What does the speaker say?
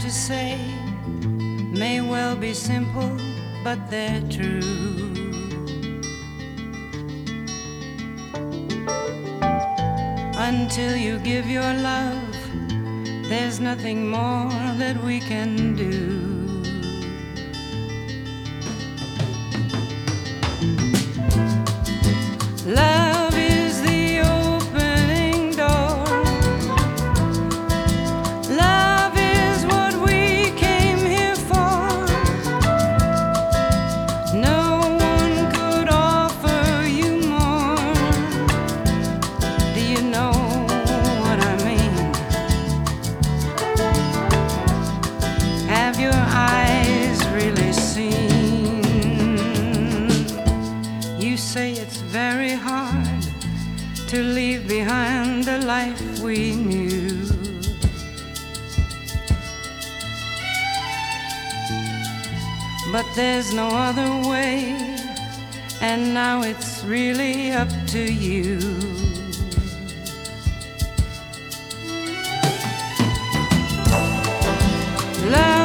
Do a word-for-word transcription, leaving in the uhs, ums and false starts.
to say may well be simple, but they're true. Until you give your love, there's nothing more that we can do. Love is the opening door. Love is what we came here for. No one could offer you more. Do you know what I mean? Have your eyes really seen? You say it's very hard to leave behind the life we knew. But there's no other way, and now it's really up to you. Love